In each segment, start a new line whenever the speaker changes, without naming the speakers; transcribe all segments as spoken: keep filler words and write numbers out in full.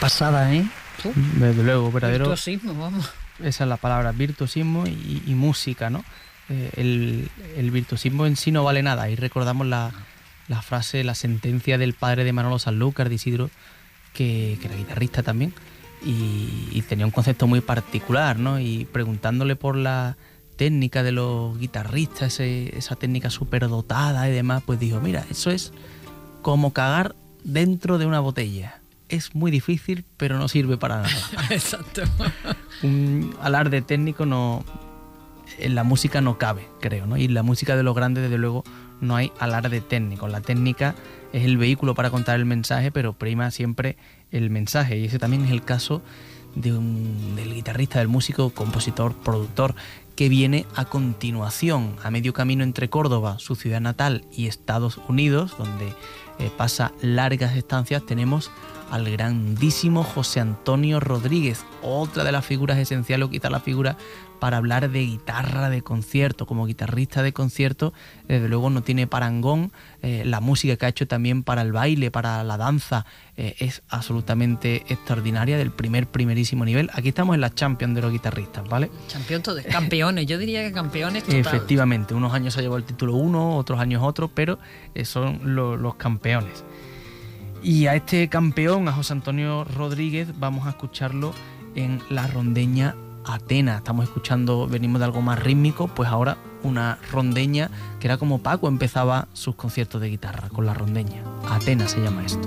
pasada, ¿eh?
Desde luego, verdadero...
Virtuosismo, vamos.
Esa es la palabra, virtuosismo y, y música, ¿no? Eh, el, el virtuosismo en sí no vale nada. Y recordamos la, la frase, la sentencia del padre de Manolo Sanlúcar, de Isidro, que, que era guitarrista también, y, y tenía un concepto muy particular, ¿no? Y preguntándole por la técnica de los guitarristas, ese, esa técnica superdotada y demás, pues dijo, mira, eso es como cagar dentro de una botella. Es muy difícil, pero no sirve para nada.
Exacto.
Un alarde técnico no, en la música no cabe, creo, ¿no? Y en la música de los grandes, desde luego, no hay alarde técnico. La técnica es el vehículo para contar el mensaje, pero prima siempre el mensaje. Y ese también es el caso de un, del guitarrista, del músico, compositor, productor, que viene a continuación, a medio camino entre Córdoba, su ciudad natal, y Estados Unidos, donde eh, pasa largas estancias. Tenemos al grandísimo José Antonio Rodríguez, otra de las figuras esenciales, o quizá la figura para hablar de guitarra de concierto. Como guitarrista de concierto, desde luego no tiene parangón. Eh, la música que ha hecho también para el baile, para la danza, eh, es absolutamente extraordinaria, del primer, primerísimo nivel. Aquí estamos en la Champions de los guitarristas, ¿vale?
Champion todos, campeones, yo diría que campeones total.
Efectivamente, unos años se ha llevado el título uno, otros años otro, pero eh, son lo, los campeones. Y a este campeón, a José Antonio Rodríguez, vamos a escucharlo en la rondeña Atenas. Estamos escuchando, venimos de algo más rítmico, pues ahora una rondeña que era como Paco empezaba sus conciertos de guitarra, con la rondeña. Atenas se llama esto.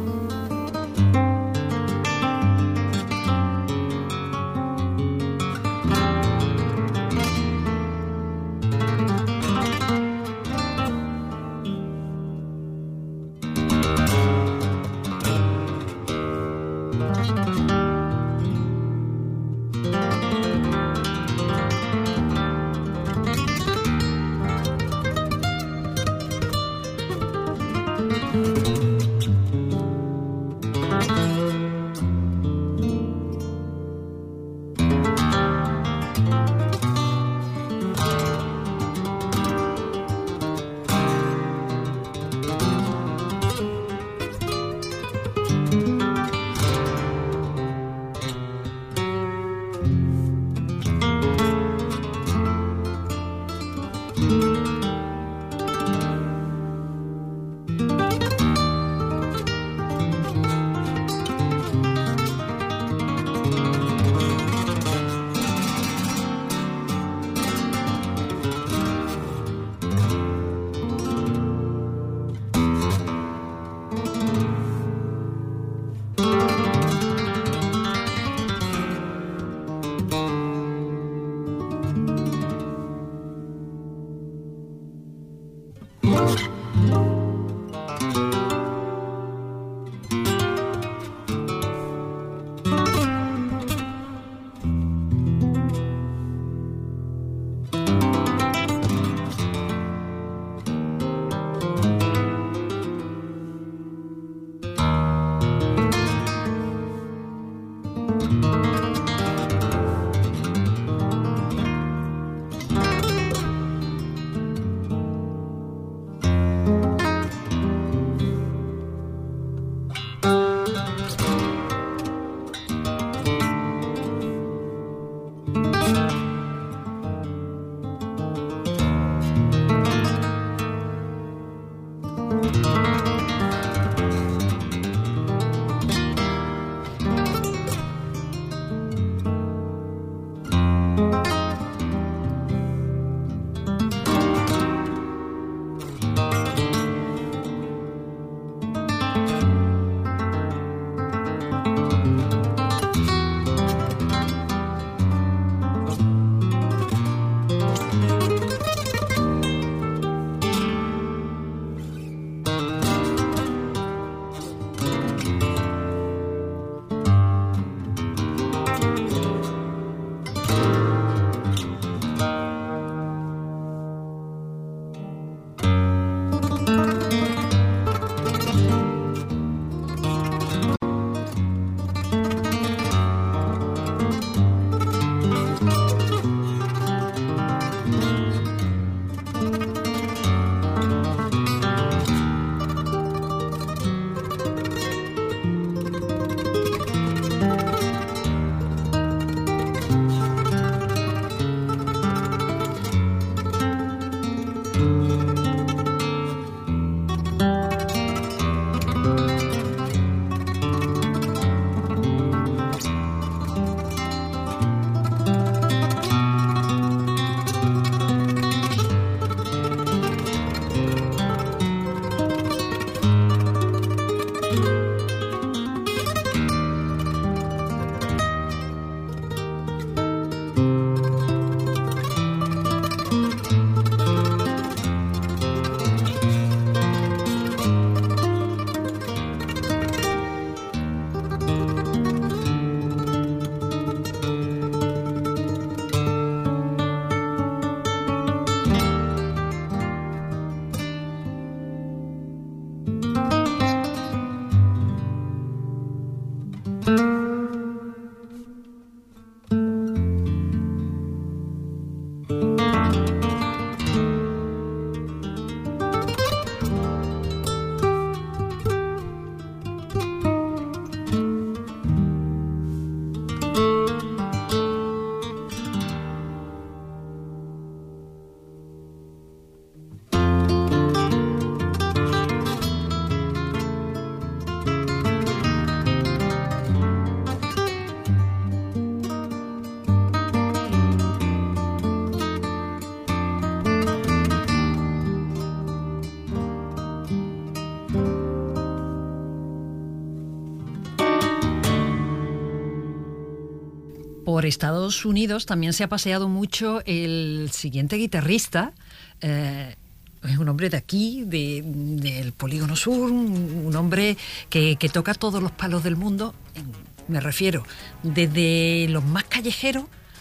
Por Estados Unidos también se ha paseado mucho el siguiente guitarrista. Eh, es un hombre de aquí, de, del Polígono Sur, un, un hombre que, que toca todos los palos del mundo. Me refiero desde los más callejeros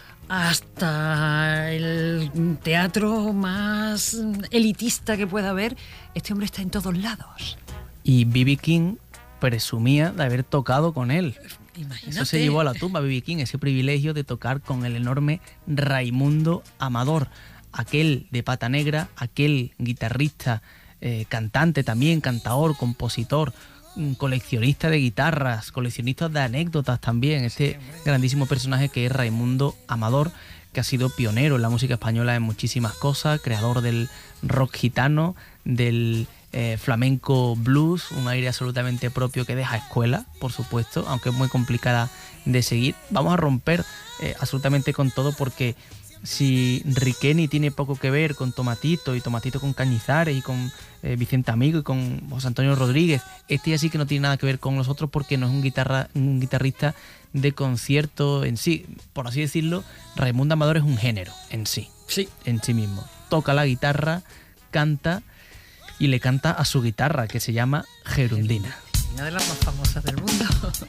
hasta el teatro más elitista que pueda haber. Este hombre está en todos lados.
Y B B King presumía de haber tocado con él.
Imagínate.
Eso se llevó a la tumba, B B King, ese privilegio de tocar con el enorme Raimundo Amador, aquel de pata negra, aquel guitarrista, eh, cantante también, cantaor, compositor, coleccionista de guitarras, coleccionista de anécdotas también, este grandísimo personaje que es Raimundo Amador, que ha sido pionero en la música española en muchísimas cosas, creador del rock gitano, del eh, flamenco blues, un aire absolutamente propio que deja escuela, por supuesto, aunque es muy complicada de seguir. Vamos a romper eh, absolutamente con todo, porque si Riqueni tiene poco que ver con Tomatito, y Tomatito con Cañizares, y con eh, Vicente Amigo, y con José Antonio Rodríguez, este ya sí que no tiene nada que ver con los otros, porque no es un, guitarra, un guitarrista de concierto en sí. Por así decirlo, Raimundo Amador es un género en sí,
Sí.
en sí mismo. Toca la guitarra, canta, y le canta a su guitarra, que se llama Gerundina.
Una de las más famosas del mundo.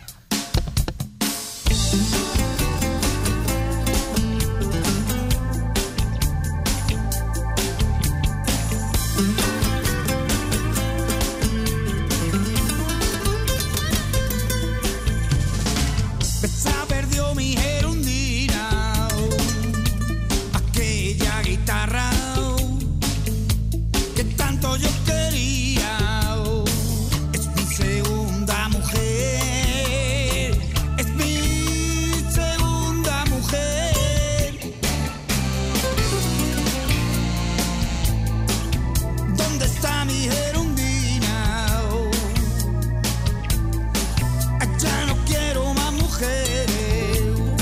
Se perdió mi gerundina, aquella guitarra que tanto yo quería. Es mi segunda mujer, es mi segunda mujer. ¿Dónde está mi gerundina? Ya no quiero más mujeres,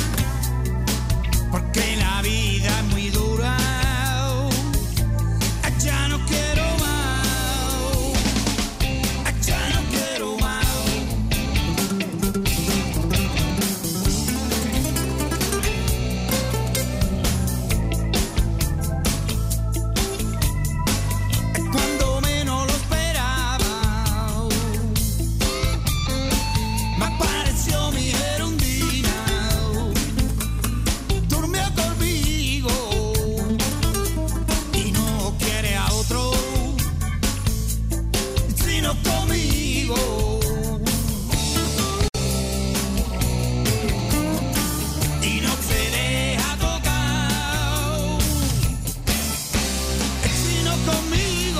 porque la vida es muy dura. Ya no quiero más, ya no quiero más. Cuando menos lo esperaba, me apareció mi gerundina, durmió conmigo y no quiere a otro, sino conmigo. Y no se deja tocar, sino conmigo.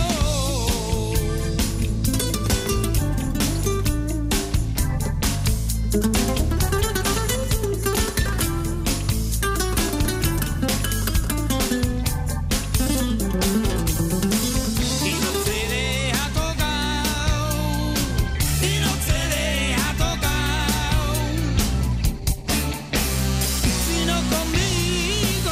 Y no se deja tocar, y no se deja tocar, sino conmigo.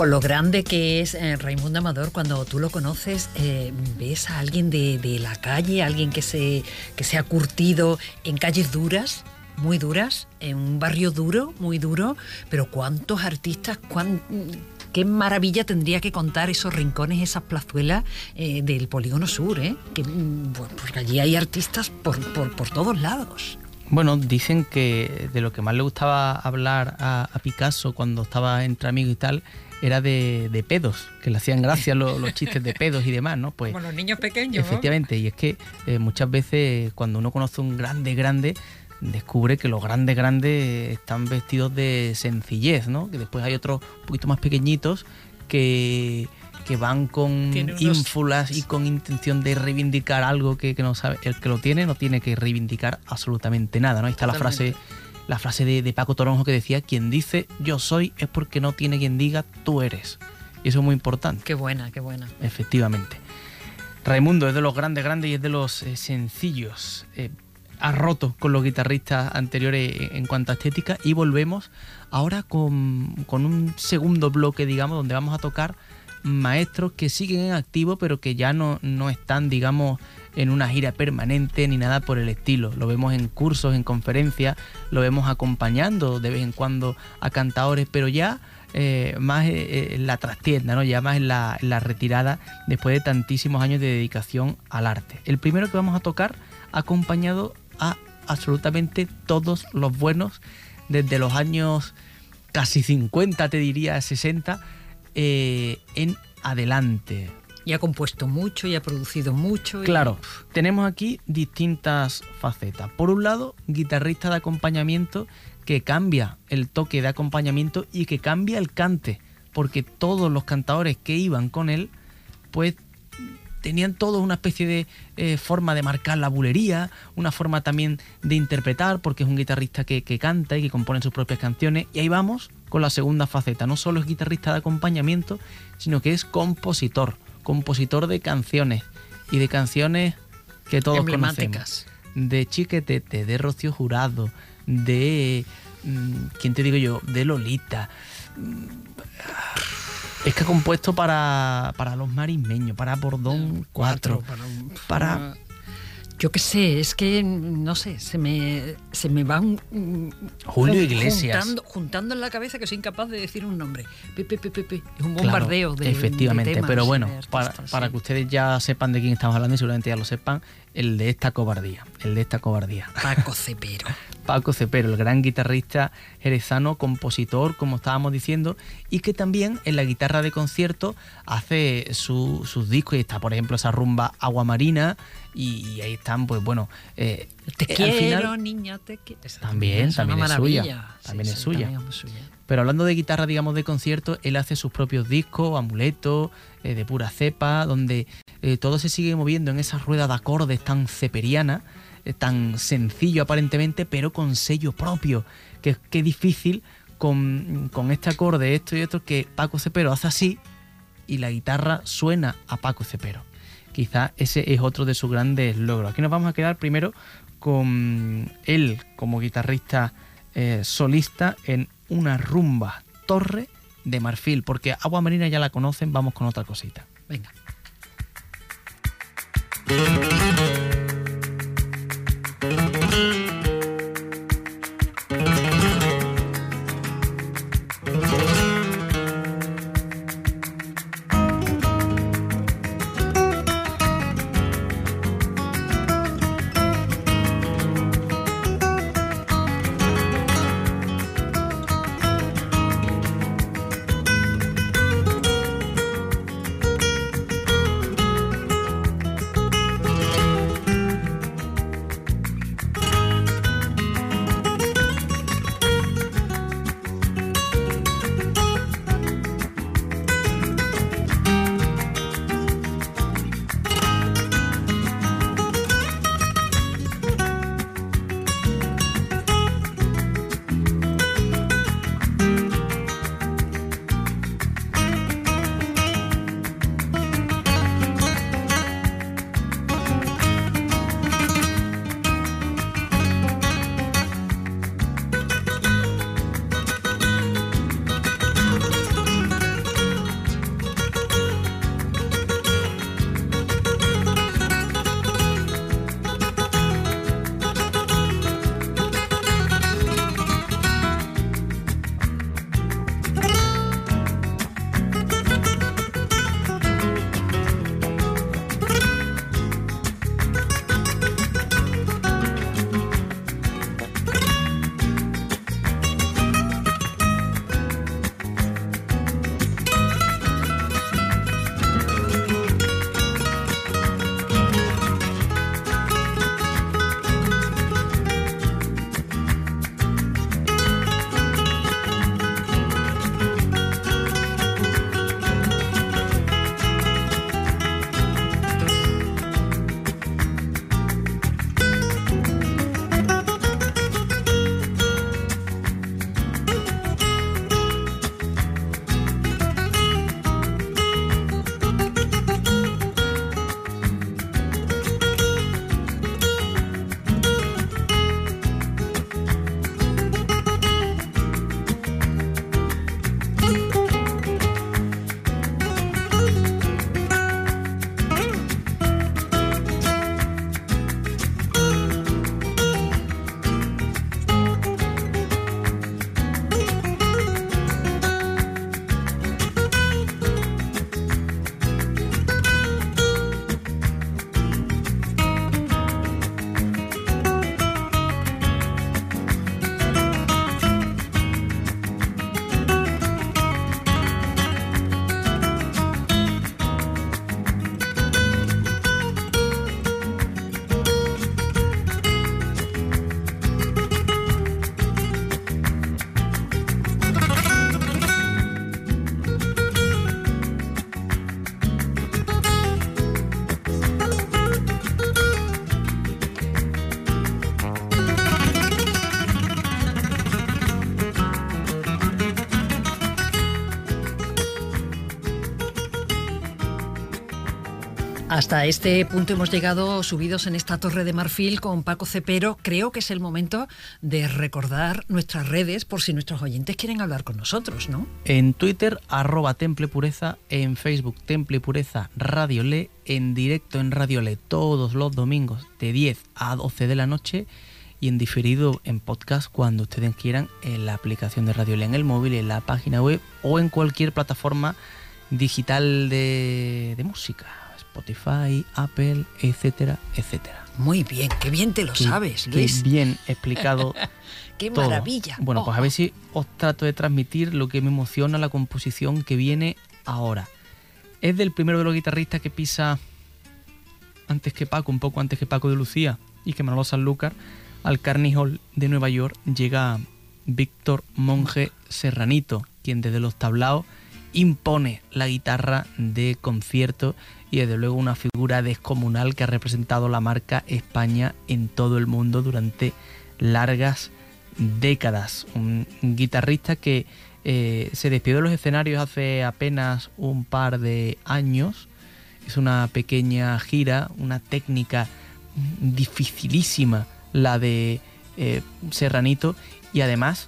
con lo grande que es eh, Raimundo Amador, cuando tú lo conoces, eh, ves a alguien de, de la calle, alguien que se, que se ha curtido en calles duras, muy duras, en un barrio duro, muy duro, pero cuántos artistas, cuán, qué maravilla tendría que contar esos rincones, esas plazuelas eh, del Polígono Sur, ¿eh? Que, pues, porque allí hay artistas por, por, por todos lados.
Bueno, dicen que de lo que más le gustaba hablar a, a Picasso cuando estaba entre amigos y tal, era de, de pedos, que le hacían gracia los, los chistes de pedos y demás, ¿no? Pues,
como los niños pequeños,
efectivamente, ¿no? Y es que eh, muchas veces cuando uno conoce un grande, grande, descubre que los grandes, grandes están vestidos de sencillez, ¿no? Que después hay otros un poquito más pequeñitos que, que van con unos... ínfulas y con intención de reivindicar algo que, que no sabe. El que lo tiene no tiene que reivindicar absolutamente nada, ¿no? Ahí está Totalmente. la frase... La frase de, de Paco Toronjo que decía: quien dice yo soy es porque no tiene quien diga tú eres. Y eso es muy importante.
Qué buena, qué buena.
Efectivamente. Raimundo es de los grandes, grandes y es de los eh, sencillos. Eh, ha roto con los guitarristas anteriores en cuanto a estética y volvemos ahora con, con un segundo bloque, digamos, donde vamos a tocar maestros que siguen en activo pero que ya no, no están, digamos, en una gira permanente ni nada por el estilo. Lo vemos en cursos, en conferencias, lo vemos acompañando de vez en cuando a cantadores, pero ya eh, más eh, en la trastienda, ¿no? Ya más en la, en la retirada después de tantísimos años de dedicación al arte. El primero que vamos a tocar acompañado a absolutamente todos los buenos desde los años casi cincuenta, te diría, sesenta, eh, en adelante.
Y ha compuesto mucho y ha producido mucho. Y...
Claro, tenemos aquí distintas facetas. Por un lado, guitarrista de acompañamiento que cambia el toque de acompañamiento y que cambia el cante, porque todos los cantadores que iban con él, pues tenían todos una especie de eh, forma de marcar la bulería, una forma también de interpretar, porque es un guitarrista que, que canta y que compone sus propias canciones. Y ahí vamos con la segunda faceta. No solo es guitarrista de acompañamiento, sino que es compositor. Compositor de canciones y de canciones que todos conocemos, de Chiquetete, de Rocío Jurado, de ¿quién te digo yo? De Lolita. Es que ha compuesto para, para Los Marismeños, para Bordón cuatro, para, para...
Yo qué sé, es que, no sé, se me, se me van
Julio Iglesias.
Juntando, juntando en la cabeza que soy incapaz de decir un nombre. Pepe, pepe, pepe. Es un bombardeo
claro,
de
efectivamente,
de temas,
pero bueno,
artistas,
para,
sí.
para que ustedes ya sepan de quién estamos hablando y seguramente ya lo sepan, el de esta cobardía, el de esta cobardía.
Paco Cepero.
Paco Cepero, el gran guitarrista jerezano, compositor, como estábamos diciendo, y que también en la guitarra de concierto hace su, sus discos, y está, por ejemplo, esa rumba Agua Marina, y, y ahí están, pues bueno... Eh,
te
eh,
quiero,
al final,
niña, te quiero.
También,
es
también es
maravilla.
suya. También
sí,
es
sí,
suya.
También es suya.
Pero hablando de guitarra, digamos, de concierto, él hace sus propios discos, Amuleto, eh, de pura cepa, donde eh, todo se sigue moviendo en esa rueda de acordes tan ceperiana, eh, tan sencillo aparentemente, pero con sello propio, que es difícil con, con este acorde, esto y otro, que Paco Cepero hace así y la guitarra suena a Paco Cepero. Quizá ese es otro de sus grandes logros. Aquí nos vamos a quedar primero con él como guitarrista eh, solista en una rumba Torre de Marfil, porque Agua Marina ya la conocen, vamos con otra cosita.
Venga. Hasta este punto hemos llegado subidos en esta torre de marfil con Paco Cepero. Creo que es el momento de recordar nuestras redes por si nuestros oyentes quieren hablar con nosotros, ¿no?
En Twitter, arroba Temple Pureza, en Facebook, Temple Pureza Radio Le, en directo en Radio Le todos los domingos de diez a doce de la noche y en diferido en podcast cuando ustedes quieran en la aplicación de Radio Le en el móvil, en la página web o en cualquier plataforma digital de, de música. Spotify, Apple, etcétera, etcétera.
Muy bien, qué bien te lo
Qué-
sabes,
qué
Luis.
bien explicado.
Qué
todo.
maravilla.
Bueno, pues a
Oh.
ver si os trato de transmitir lo que me emociona la composición que viene ahora. Es del primero de los guitarristas que pisa antes que Paco, un poco antes que Paco de Lucía y que Manolo Sanlúcar. Al Carnegie Hall de Nueva York llega Víctor Monge Serranito, quien desde los tablaos impone la guitarra de concierto y desde luego una figura descomunal que ha representado la marca España en todo el mundo durante largas décadas. Un guitarrista que eh, se despidió de los escenarios hace apenas un par de años. Es una pequeña gira, una técnica dificilísima la de eh, Serranito, y además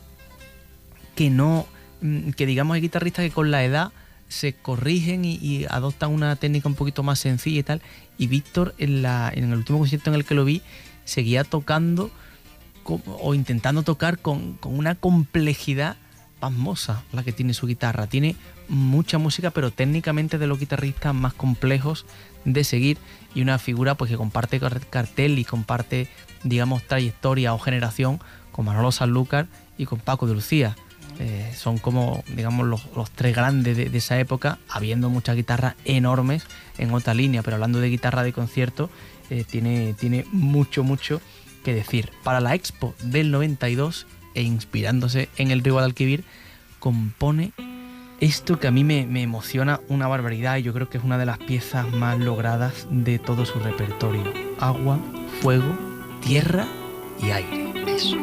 que no, que digamos hay guitarristas que con la edad se corrigen y, y adoptan una técnica un poquito más sencilla y tal, y Víctor en, la, en el último concierto en el que lo vi seguía tocando con, o intentando tocar con, con una complejidad pasmosa la que tiene su guitarra. Tiene mucha música, pero técnicamente de los guitarristas más complejos de seguir, y una figura pues que comparte cartel y comparte, digamos, trayectoria o generación con Manolo Sanlúcar y con Paco de Lucía. Eh, son como, digamos, los, los tres grandes de, de esa época, habiendo muchas guitarras enormes en otra línea, pero hablando de guitarra de concierto, eh, tiene, tiene mucho, mucho que decir. Para la Expo del noventa y dos, e inspirándose en el Río Guadalquivir, compone esto que a mí me, me emociona una barbaridad, y yo creo que es una de las piezas más logradas de todo su repertorio: Agua, Fuego, Tierra y Aire.
Eso.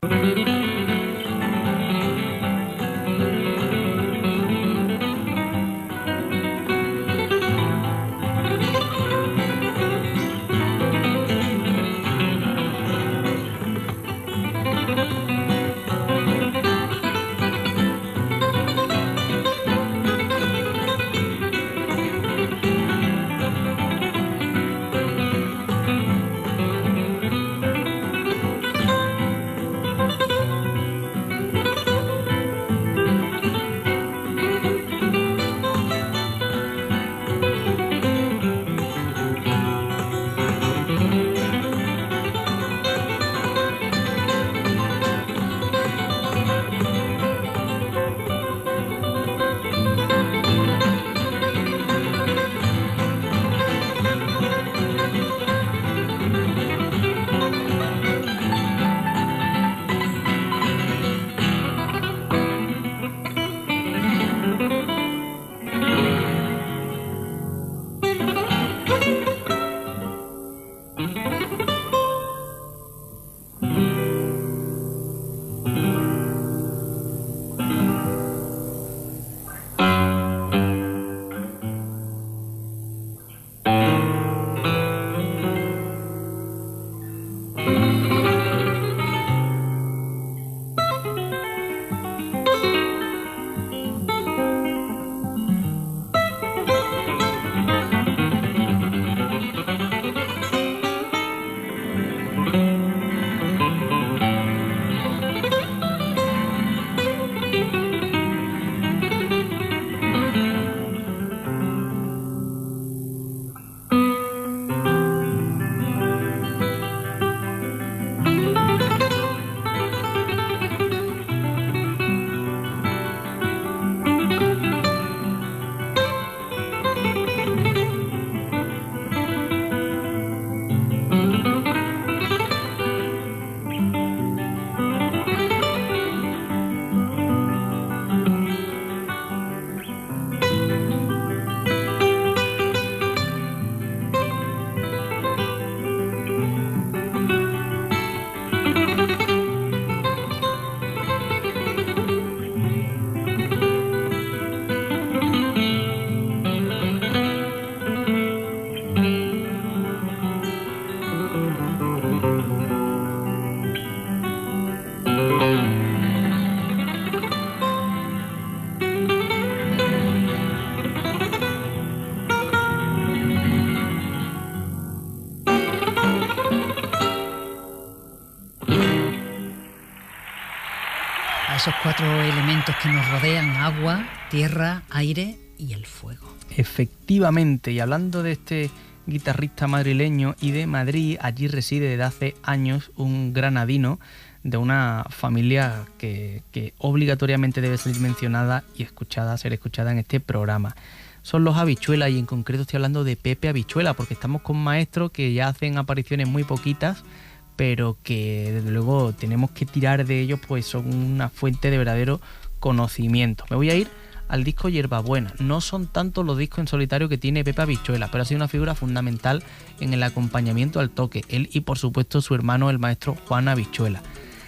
Esos cuatro elementos que nos rodean: agua, tierra, aire y el fuego.
Efectivamente, y hablando de este guitarrista madrileño y de Madrid, allí reside desde hace años un granadino de una familia que, que obligatoriamente debe ser mencionada y escuchada, ser escuchada en este programa. Son los Habichuela, y en concreto estoy hablando de Pepe Habichuela, porque estamos con maestros que ya hacen apariciones muy poquitas, pero que desde luego tenemos que tirar de ellos, pues son una fuente de verdadero conocimiento. Me voy a ir al disco Hierbabuena. No son tantos los discos en solitario que tiene Pepe Habichuela, pero ha sido una figura fundamental en el acompañamiento al toque. Él y por supuesto su hermano, el maestro Juan Habichuela.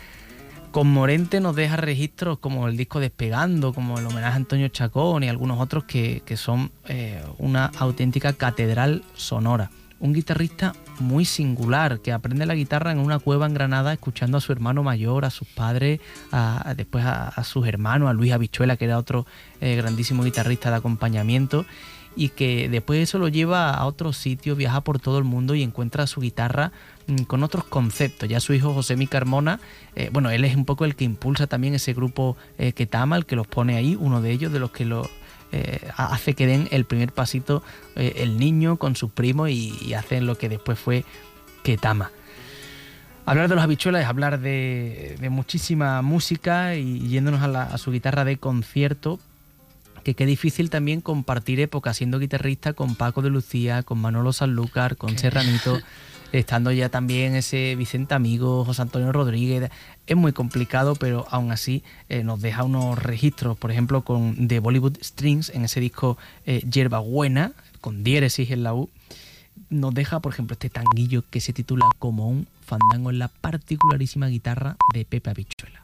Con Morente nos deja registros como el disco Despegando, como el homenaje a Antonio Chacón y algunos otros que, que son eh, una auténtica catedral sonora. Un guitarrista muy singular, que aprende la guitarra en una cueva en Granada, escuchando a su hermano mayor, a sus padres, a, a, después a, a sus hermanos, a Luis Habichuela, que era otro eh, grandísimo guitarrista de acompañamiento, y que después eso lo lleva a otros sitios, viaja por todo el mundo y encuentra su guitarra mmm, con otros conceptos. Ya su hijo José Mi Carmona, eh, bueno, él es un poco el que impulsa también ese grupo eh, Ketama, el que los pone ahí, uno de ellos, de los que los Eh, hace que den el primer pasito eh, el niño con sus primos y, y hacen lo que después fue Ketama. Hablar de los Habichuelas es hablar de, de muchísima música, y yéndonos a, la, a su guitarra de concierto, que qué difícil también compartir época siendo guitarrista con Paco de Lucía, con Manolo Sanlúcar, con Serranito, estando ya también ese Vicente Amigo, José Antonio Rodríguez. Es muy complicado, pero aún así eh, nos deja unos registros, por ejemplo con The Bollywood Strings, en ese disco eh, Hierbabuena, con diéresis en la U, nos deja por ejemplo este tanguillo que se titula Como un fandango en la particularísima guitarra de Pepe Habichuela.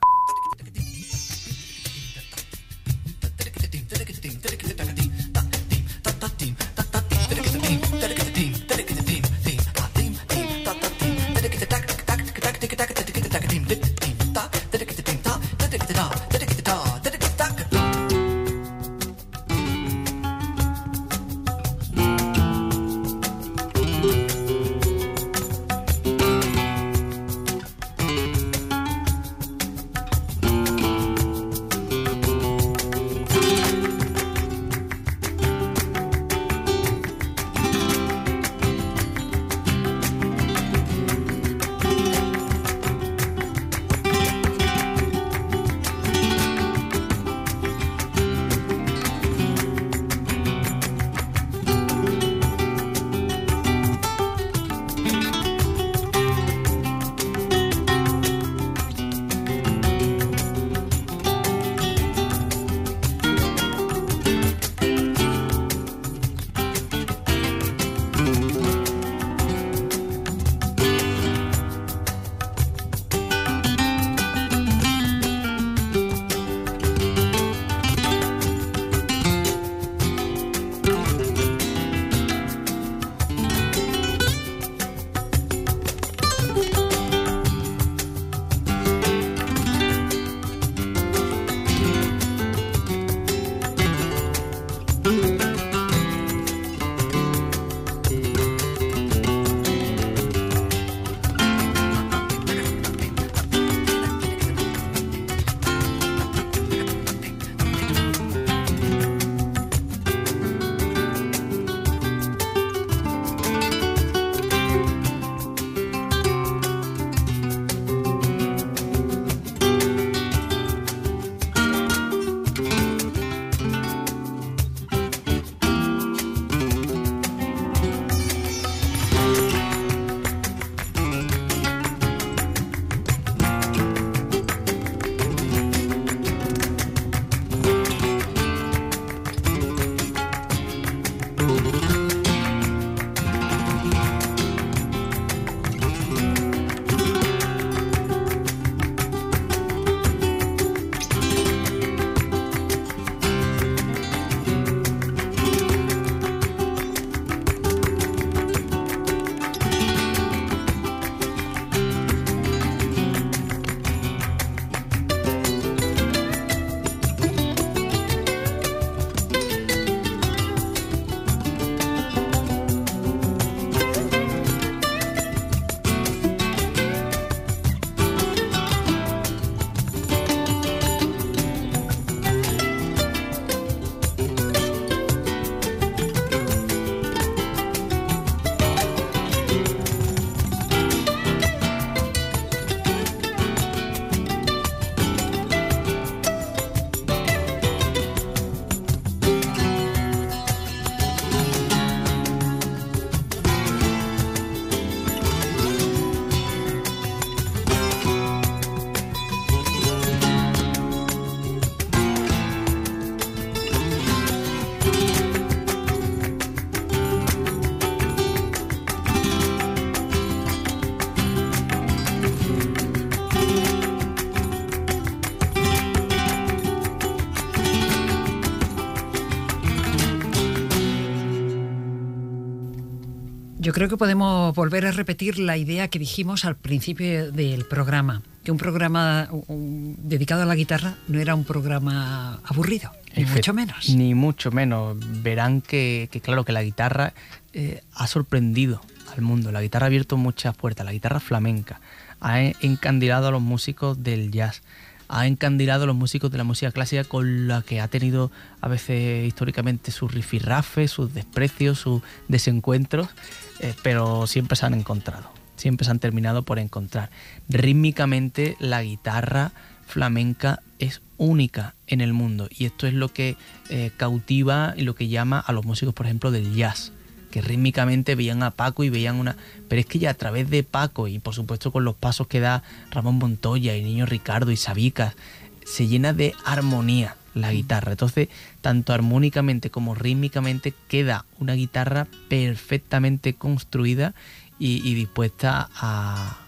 Yo creo que podemos volver a repetir la idea que dijimos al principio del programa, que un programa un, dedicado a la guitarra no era un programa aburrido, ni
Efect-
mucho menos.
Ni mucho menos. Verán que, que claro, que la guitarra eh, ha sorprendido al mundo. La guitarra ha abierto muchas puertas, la guitarra flamenca. Ha encandilado a los músicos del jazz, ha encandilado a los músicos de la música clásica, con la que ha tenido a veces históricamente sus rifirrafes, sus desprecios, sus desencuentros, eh, pero siempre se han encontrado, siempre se han terminado por encontrar. Rítmicamente la guitarra flamenca es única en el mundo, y esto es lo que eh, cautiva y lo que llama a los músicos, por ejemplo, del jazz, que rítmicamente veían a Paco y veían una... Pero es que ya a través de Paco, y por supuesto con los pasos que da Ramón Montoya y Niño Ricardo y Sabicas, se llena de armonía la guitarra. Entonces, tanto armónicamente como rítmicamente queda una guitarra perfectamente construida y, y dispuesta a,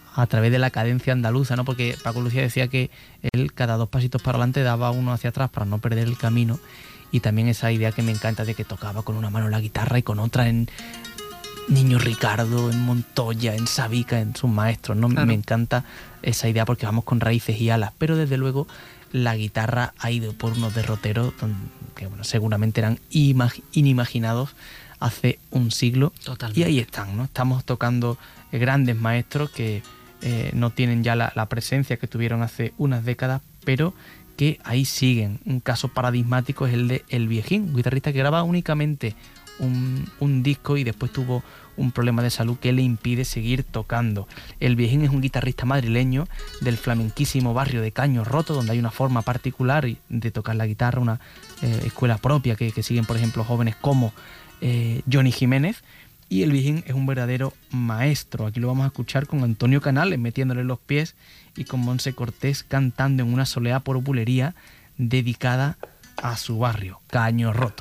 a través de la cadencia andaluza, ¿no? Porque Paco Lucía decía que él cada dos pasitos para adelante daba uno hacia atrás para no perder el camino, y también esa idea que me encanta de que tocaba con una mano la guitarra y con otra en Niño Ricardo, en Montoya, en Sabica, en sus maestros, ¿no? Claro. Me encanta esa idea porque vamos con raíces y alas, pero desde luego la guitarra ha ido por unos derroteros que bueno, seguramente eran inimaginados hace un siglo. Totalmente. Y ahí están, ¿no? Estamos tocando grandes maestros que eh, no tienen ya la, la presencia que tuvieron hace unas décadas, pero que ahí siguen. Un caso paradigmático es el de El Viejín, un guitarrista que graba únicamente un, un disco y después tuvo un problema de salud que le impide seguir tocando. El Viejín es un guitarrista madrileño del flamenquísimo barrio de Caño Roto, donde hay una forma particular de tocar la guitarra, una eh, escuela propia que, que siguen, por ejemplo, jóvenes como eh, Johnny Jiménez. Y El Viejín es un verdadero maestro. Aquí lo vamos a escuchar con Antonio Canales metiéndole los pies y con Monse Cortés cantando en una soleá por bulería dedicada a su barrio, Caño Roto.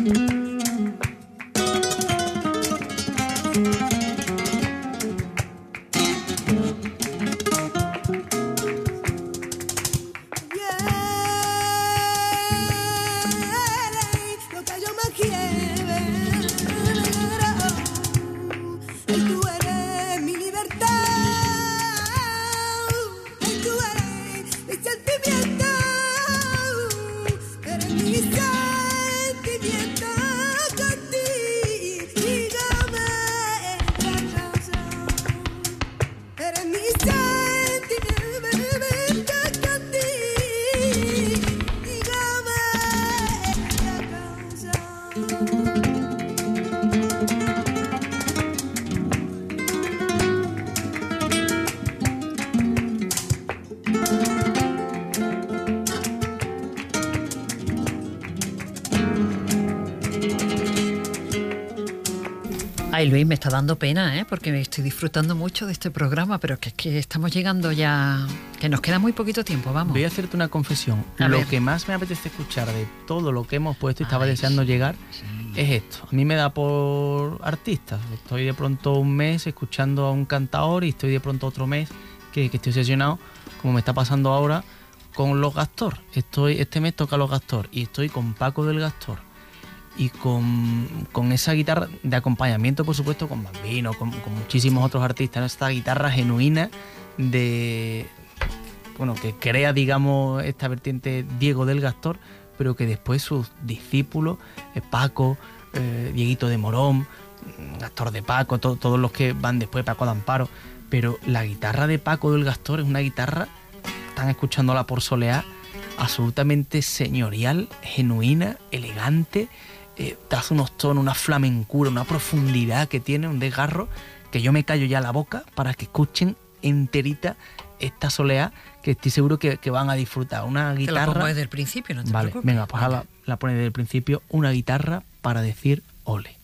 Lo que yo me quiero, tú eres mi libertad, tú eres mi sentimiento, eres mi sentimiento contigo, dígame la razón, eres mi sentimiento contigo, dígame la razón.
Ay, Luis, me está dando pena, ¿eh? Porque me estoy disfrutando mucho de este programa, pero que es que estamos llegando ya, que nos queda muy poquito tiempo, vamos.
Voy a hacerte una confesión.
A
lo
ver.
que más me apetece escuchar de todo lo que hemos puesto y estaba
Ay,
deseando
sí,
llegar
sí.
es esto. A mí me da por artistas. Estoy de pronto un mes escuchando a un cantador y estoy de pronto otro mes que, que estoy obsesionado, como me está pasando ahora con Los Gastor. Estoy, este mes toca Los Gastor y estoy con Paco del Gastor. Y con, con esa guitarra de acompañamiento, por supuesto, con Bambino, con, con muchísimos otros artistas, ¿no? Esta guitarra genuina de, bueno, que crea, digamos, esta vertiente Diego del Gastor, pero que después sus discípulos, eh, Paco, eh, Dieguito de Morón, Gastor de Paco, to- todos los que van después, Paco de Amparo, pero la guitarra de Paco del Gastor es una guitarra, están escuchándola por solear, absolutamente señorial, genuina, elegante. Eh, te hace unos tonos, una flamencura, una profundidad que tiene, un desgarro, que yo me callo ya la boca para que escuchen enterita esta soleá, que estoy seguro que, que van a disfrutar. Una
Te
guitarra.
lo pongo desde el principio, no te
Vale,
preocupes.
venga, pues ahora la, la pone desde el principio, una guitarra para decir ole.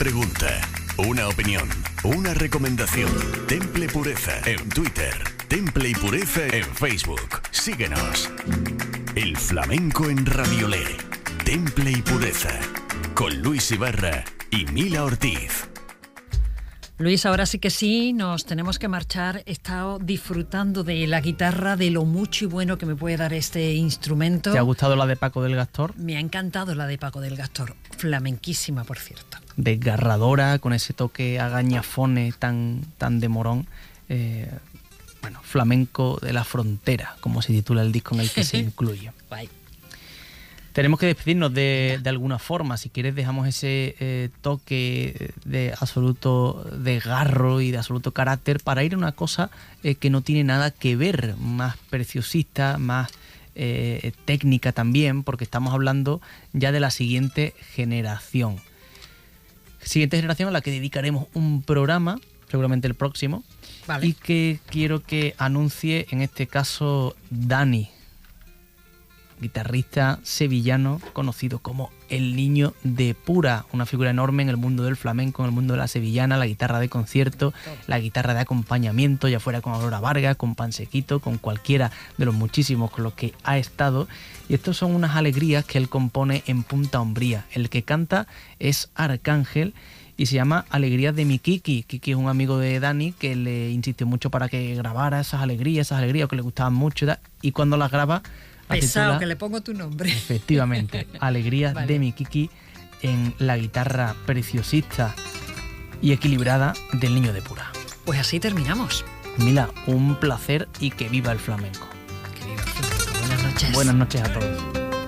pregunta, una opinión, una recomendación. Temple Pureza en Twitter. Temple y Pureza en Facebook. Síguenos. El flamenco en Radiolé. Temple y Pureza. Con Luis Ibarra y Mila Ortiz.
Luis, ahora sí que sí, nos tenemos que marchar. He estado disfrutando de la guitarra, de lo mucho y bueno que me puede dar este instrumento.
¿Te ha gustado la de Paco del Gastor?
Me ha encantado la de Paco del Gastor, flamenquísima, por cierto.
Desgarradora, con ese toque agañafone tan, tan de morón. Eh, bueno, flamenco de la frontera, como se titula el disco en el que se incluye.
Bye.
Tenemos que despedirnos de, de alguna forma. Si quieres dejamos ese eh, toque de absoluto desgarro y de absoluto carácter para ir a una cosa eh, que no tiene nada que ver, más preciosista, más eh, técnica también, porque estamos hablando ya de la siguiente generación. Siguiente generación a la que dedicaremos un programa, seguramente el próximo,
Vale.
y que quiero que anuncie en este caso Dani, guitarrista sevillano conocido como el Niño de Pura, una figura enorme en el mundo del flamenco, en el mundo de la sevillana, la guitarra de concierto, la guitarra de acompañamiento, ya fuera con Aurora Vargas, con Pansequito, con cualquiera de los muchísimos con los que ha estado. Y estos son unas alegrías que él compone en Punta Umbría. El que canta es Arcángel y se llama Alegrías de mi Kiki. Kiki es un amigo de Dani que le insistió mucho para que grabara esas alegrías, esas alegrías que le gustaban mucho, y cuando las graba
Pesado,
titula,
que le pongo tu nombre.
efectivamente, Alegrías
Vale.
de mi Kiki, en la guitarra preciosista y equilibrada del Niño de Pura.
Pues así terminamos.
Mila, un placer y que viva el flamenco.
Que viva el flamenco. Buenas noches.
Buenas noches a todos.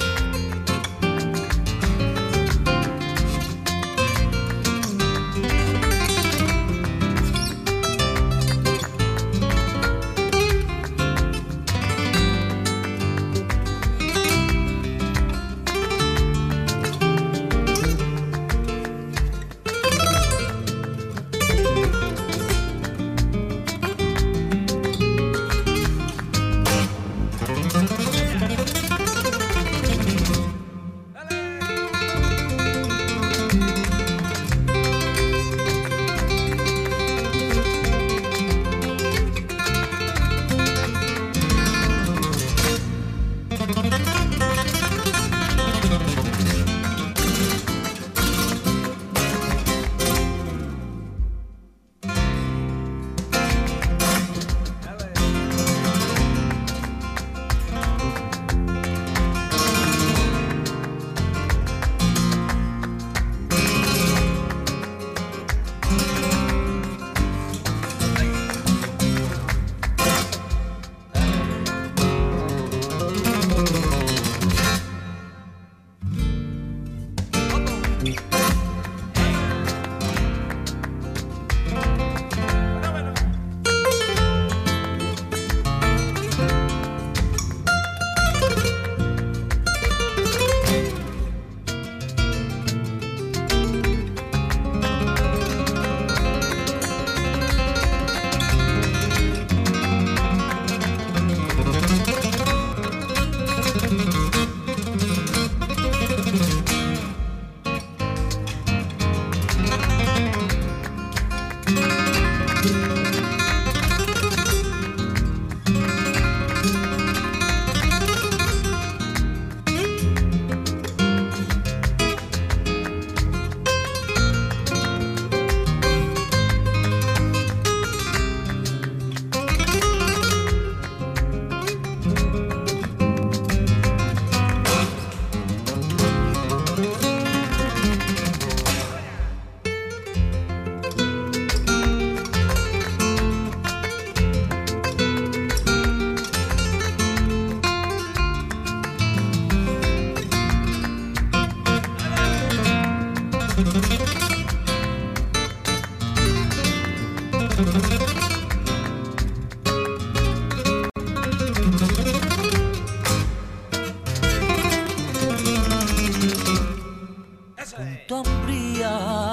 Punta Umbría,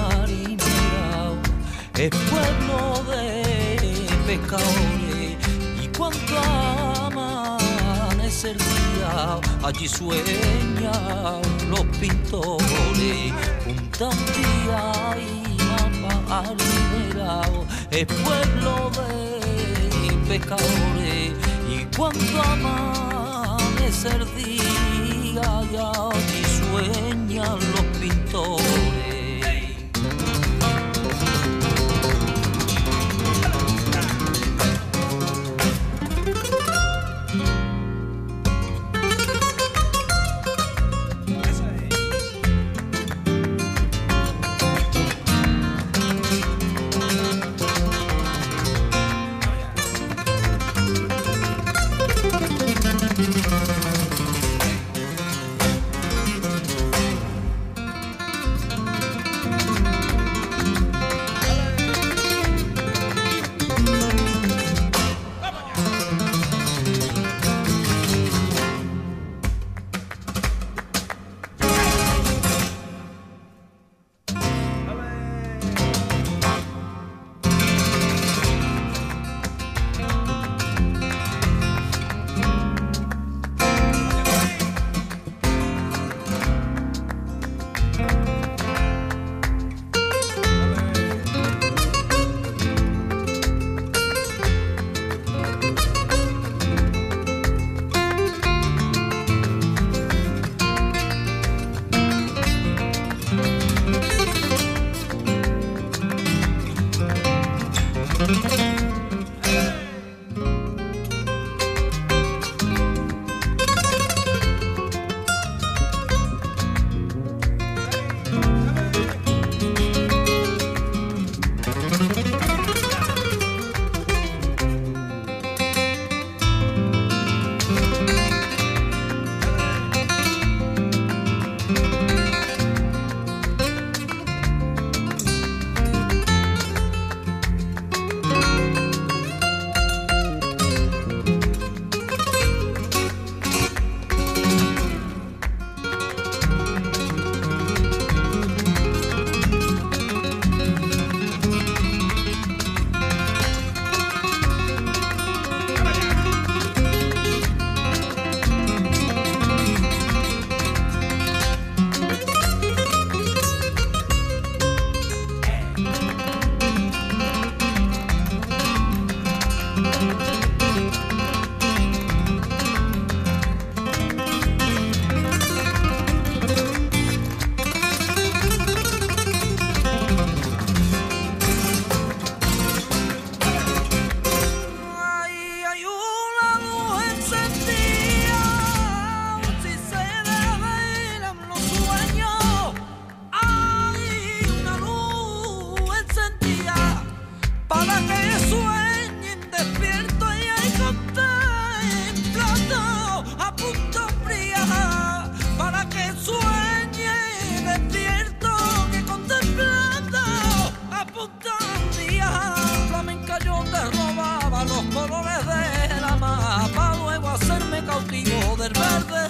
marinera, es pueblo de pescadores y cuanto amanece
amanecer día, allí sueñan los pintores, junta un día y mapa liberado, es pueblo de pescadores, y cuando amanecer día, allí sueñan los pintores.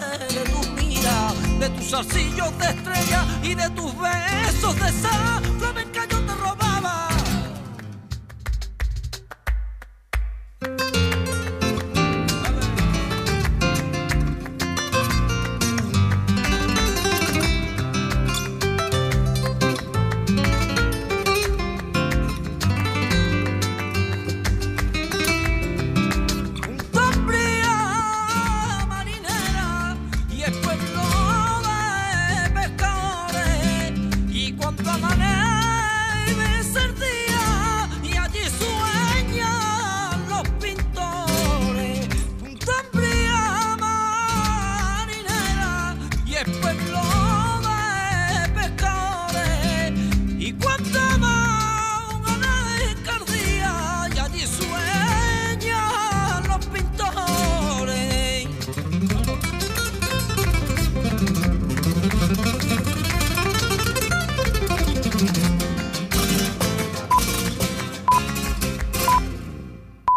de tus zarcillos de estrella y de tus besos de sal.